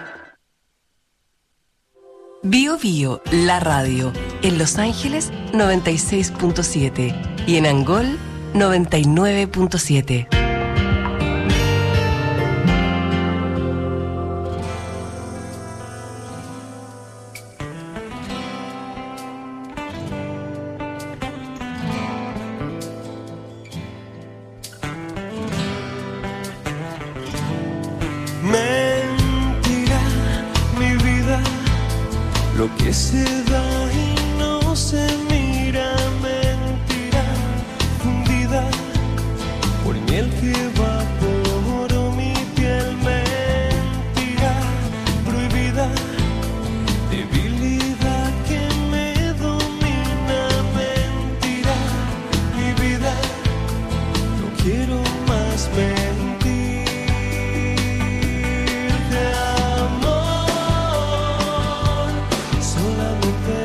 Bio Bio, la radio, en Los Ángeles noventa y seis punto siete y en Angol noventa y nueve punto siete. Mentira, mi vida, lo que se da y no se mira. Mentira, fundida por miel que evaporó mi piel. Mentira, prohibida, debilidad que me domina. Mentira, mi vida, no quiero más mentir. Solamente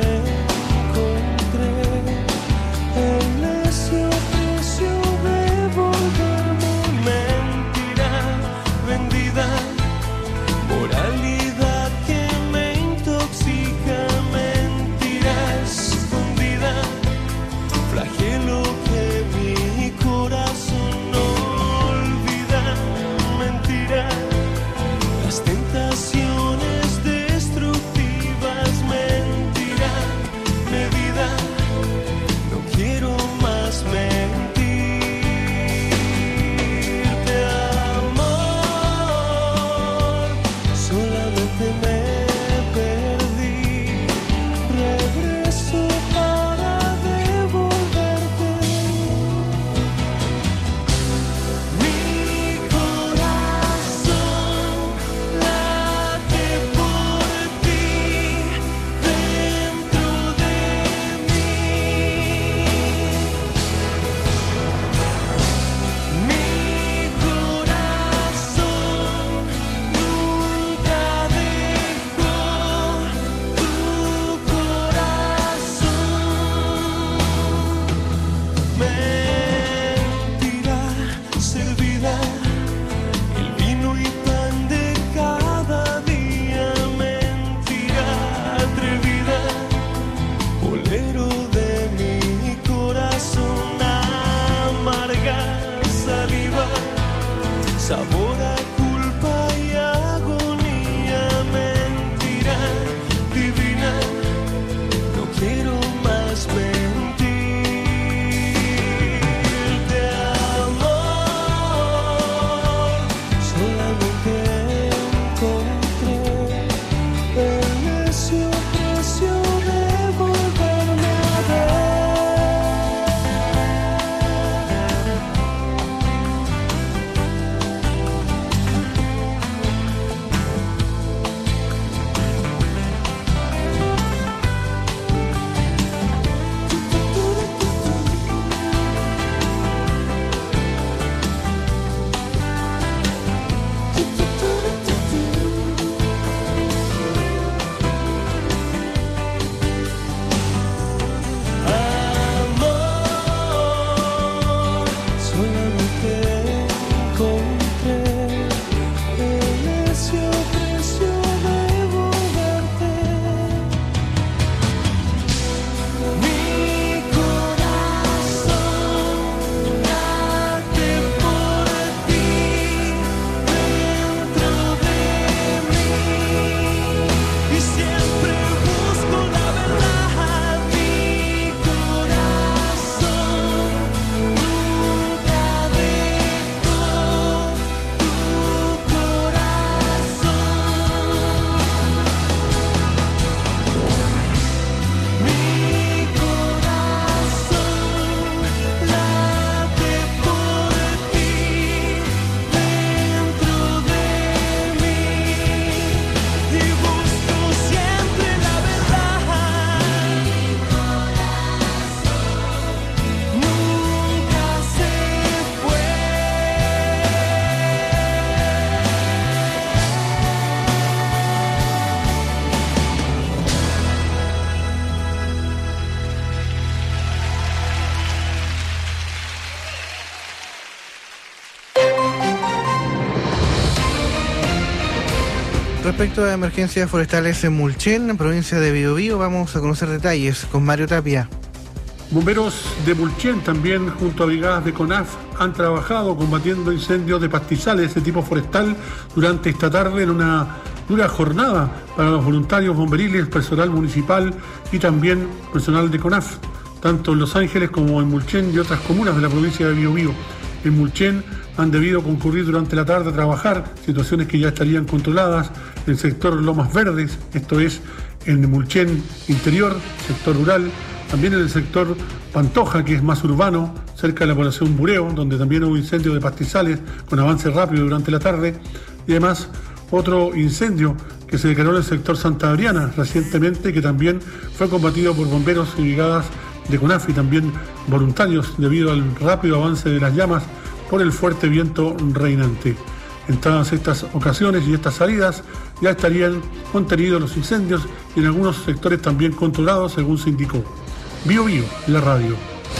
Respecto a emergencias forestales en Mulchen, en provincia de Biobío, vamos a conocer detalles con Mario Tapia. Bomberos de Mulchen, también junto a brigadas de CONAF, han trabajado combatiendo incendios de pastizales de tipo forestal durante esta tarde en una dura jornada para los voluntarios bomberiles, personal municipal y también personal de CONAF, tanto en Los Ángeles como en Mulchen y otras comunas de la provincia de Biobío. En Mulchen han debido concurrir durante la tarde a trabajar, situaciones que ya estarían controladas en el sector Lomas Verdes, esto es en Mulchen interior, sector rural, también en el sector Pantoja, que es más urbano, cerca de la población Bureo, donde también hubo incendio de pastizales con avance rápido durante la tarde, y además otro incendio que se declaró en el sector Santa Adriana recientemente, que también fue combatido por bomberos y brigadas de CONAF y también voluntarios debido al rápido avance de las llamas por el fuerte viento reinante. En todas estas ocasiones y estas salidas ya estarían contenidos los incendios y en algunos sectores también controlados, según se indicó. Bio Bio, la radio.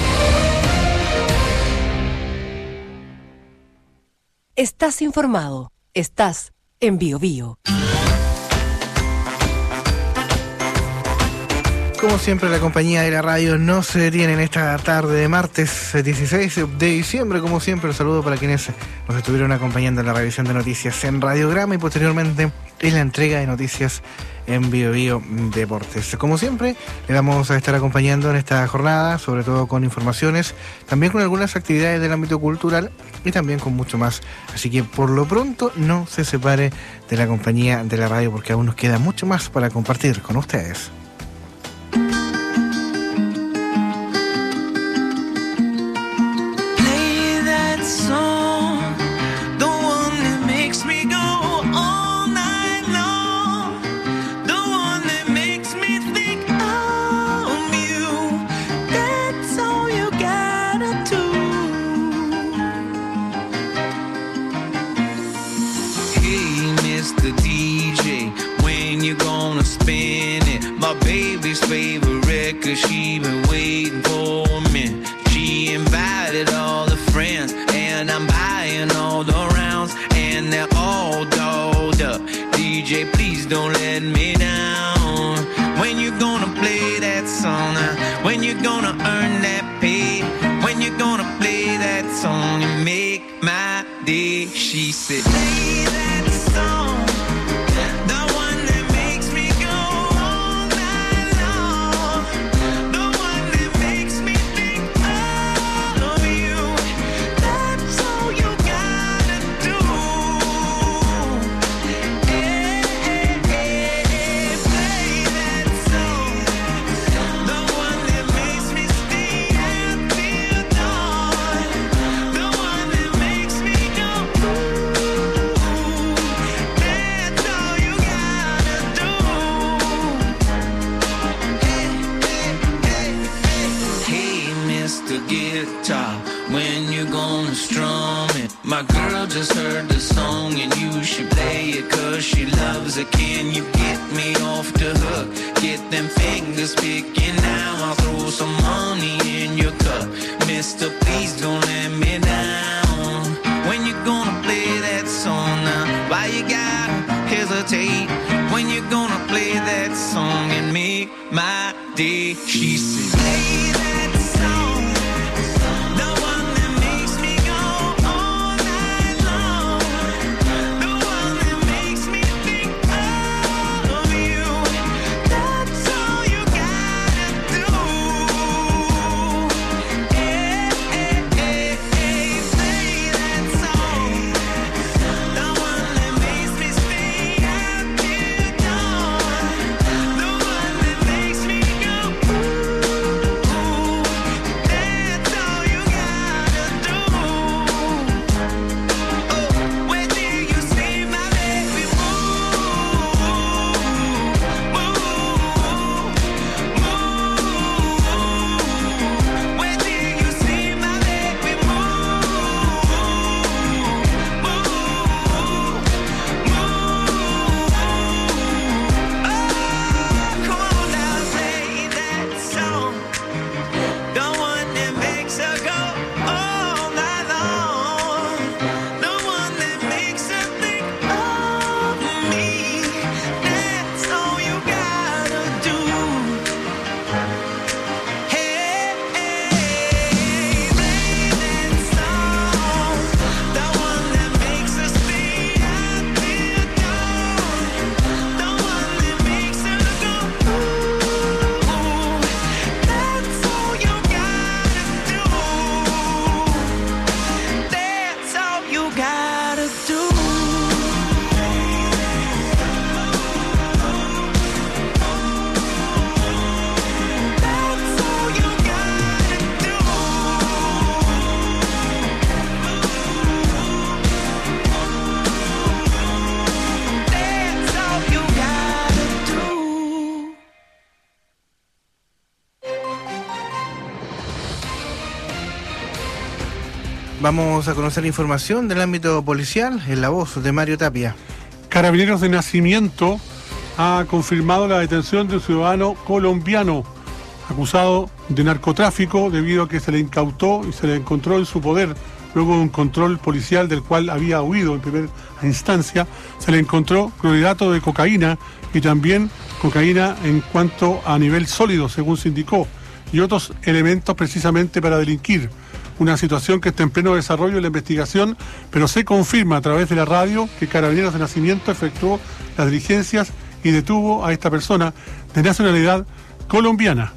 Estás informado. Estás en Bio Bio. Como siempre, la compañía de la radio no se detiene en esta tarde de martes dieciséis de diciembre. Como siempre, el saludo para quienes nos estuvieron acompañando en la revisión de noticias en Radiograma y posteriormente en la entrega de noticias en Bio Bio Deportes. Como siempre, le vamos a estar acompañando en esta jornada, sobre todo con informaciones, también con algunas actividades del ámbito cultural y también con mucho más. Así que por lo pronto no se separe de la compañía de la radio porque aún nos queda mucho más para compartir con ustedes. Favorite record, she been waiting for me. She invited all the friends, and I'm buying all the rounds, and they're all dolled up. D J, please don't let me down. When you gonna play that song? When you gonna earn that pay? When you gonna play that song and make my day? She said, play that song. My girl just heard the song and you should play it cause she loves it. Can you get me off the hook? Get them fingers picking now. I'll throw some money in your cup. Mister, please don't let me down. When you gonna play that song now? Why you gotta hesitate? When you gonna play that song and make my day? She said, play that song. Ooh. Vamos a conocer información del ámbito policial en la voz de Mario Tapia. Carabineros de Nacimiento ha confirmado la detención de un ciudadano colombiano acusado de narcotráfico debido a que se le incautó y se le encontró en su poder, luego de un control policial del cual había huido en primera instancia, se le encontró clorhidrato de cocaína y también cocaína en cuanto a nivel sólido, según se indicó, y otros elementos precisamente para delinquir. Una situación que está en pleno desarrollo de la investigación, pero se confirma a través de la radio que Carabineros de Nacimiento efectuó las diligencias y detuvo a esta persona de nacionalidad colombiana.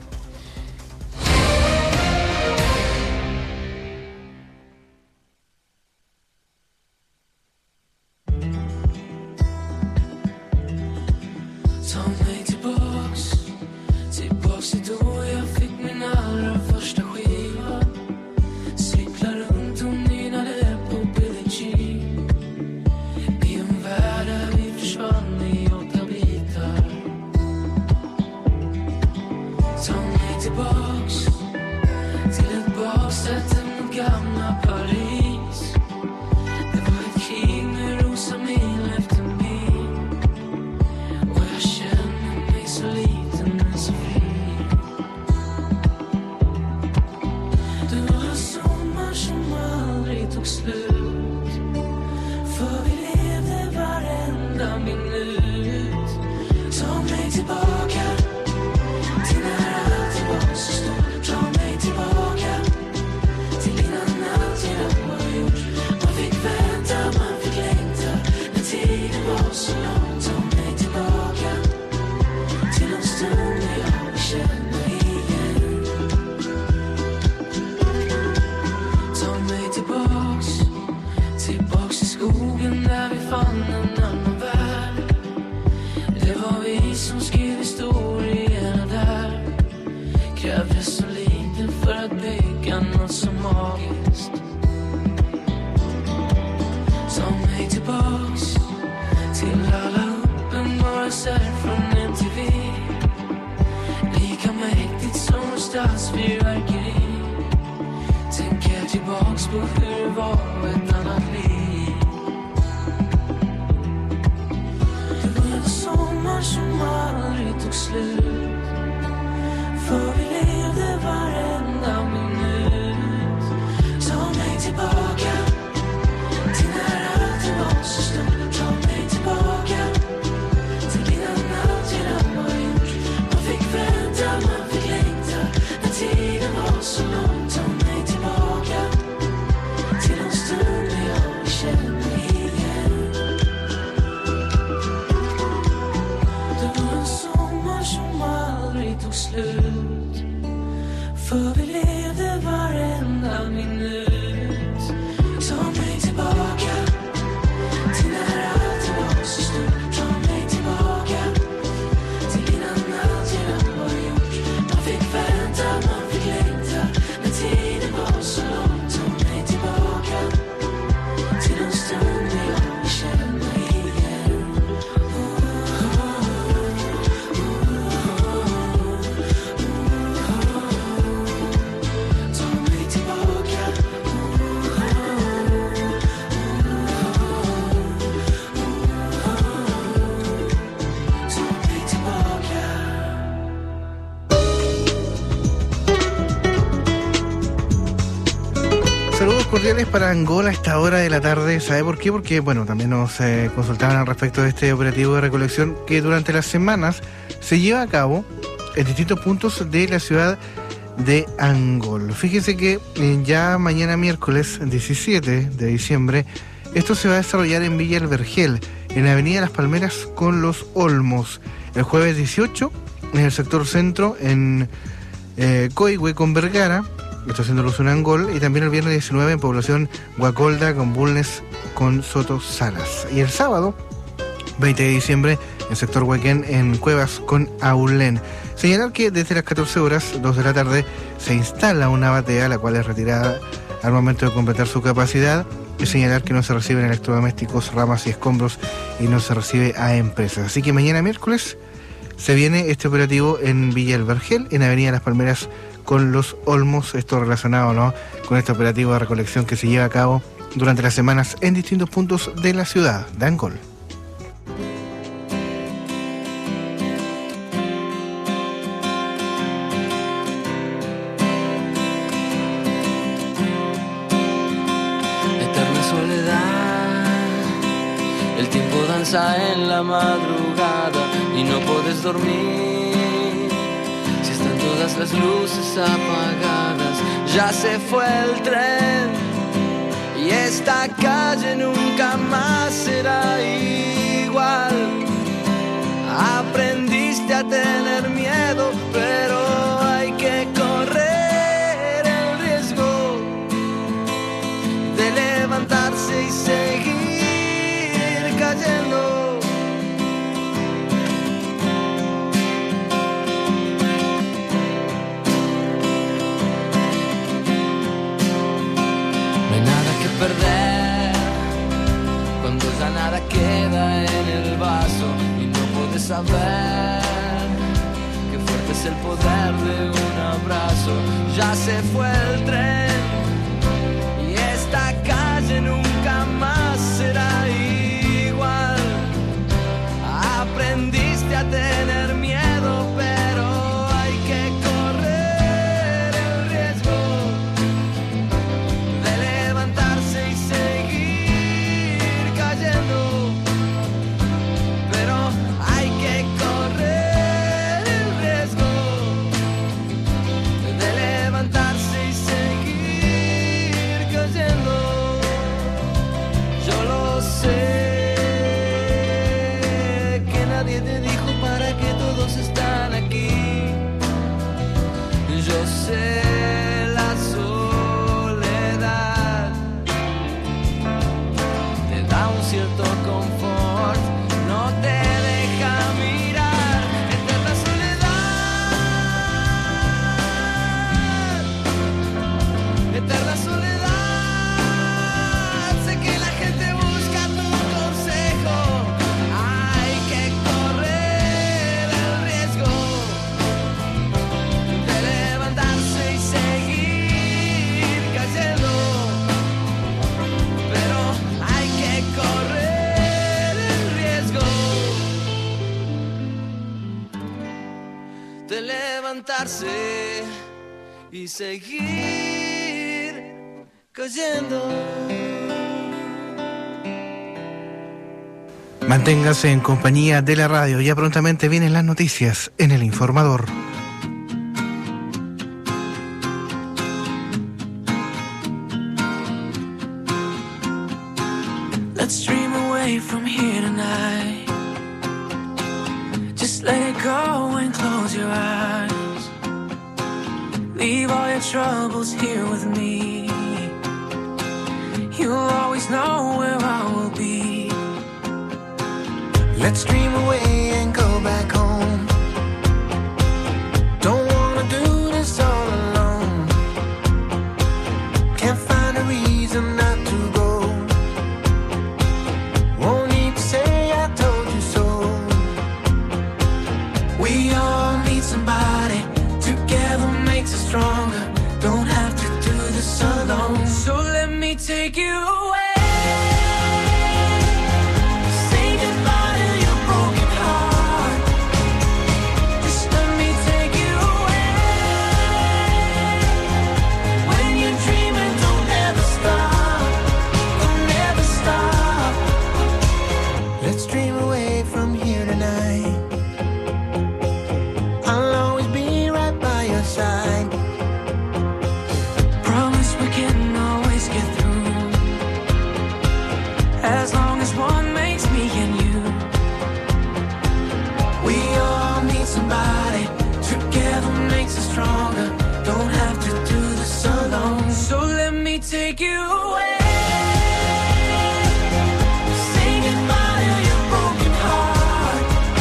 Cordiales para Angola a esta hora de la tarde. ¿Sabe por qué? Porque, bueno, también nos eh, consultaban al respecto de este operativo de recolección que durante las semanas se lleva a cabo en distintos puntos de la ciudad de Angol. Fíjense que eh, ya mañana miércoles diecisiete de diciembre esto se va a desarrollar en Villa El Vergel, en la avenida Las Palmeras con Los Olmos. El jueves dieciocho en el sector centro, en eh, Coihue con Vergara, esto haciendo luz en Angol, y también el viernes diecinueve en población Guacolda con Bulnes con Soto Salas. Y el sábado veinte de diciembre en sector Huequén en Cuevas con Aulén. Señalar que desde las catorce horas, dos de la tarde, se instala una batea, la cual es retirada al momento de completar su capacidad, y señalar que no se reciben electrodomésticos, ramas y escombros, y no se recibe a empresas. Así que mañana miércoles se viene este operativo en Villa El Vergel, en Avenida Las Palmeras con los Olmos. Esto relacionado, ¿no?, con este operativo de recolección que se lleva a cabo durante las semanas en distintos puntos de la ciudad de Angol. En la madrugada y no puedes dormir si están todas las luces apagadas. Ya se fue el tren y esta calle nunca más será igual. Aprendiste a tener miedo, pero hay que correr el riesgo de levantarse y seguir cayendo. No hay nada que perder cuando ya nada queda en el vaso y no puedes saber qué fuerte es el poder de un abrazo. Ya se fue el tren y esta calle nunca más será igual. Aprendiste a tener miedo, pero hay que correr el riesgo de levantarse y seguir cayendo. Pero hay que correr el riesgo de levantarse y seguir cayendo. Yo lo sé. Nadie te dijo para qué todos están aquí. Yo sé la soledad te da un cierto confort, no te deja mirar. Eterna soledad, eterna soledad. Sé que la gente busca tu consejo. Hay que correr el riesgo de levantarse y seguir cayendo. Pero hay que correr el riesgo de levantarse y seguir cayendo. Manténgase en compañía de la radio. Ya prontamente vienen las noticias en El Informador. Let's dream away from here tonight. Just let it go and close your eyes. Leave all your troubles here with me. You'll always know where I will be. Let's dream away and go back home. Don't wanna do this all alone. Can't find a reason not to go. Won't need to say I told you so. We all need somebody. Together makes us stronger. Don't have to do this alone. So let me take you away. Somebody together makes us strong.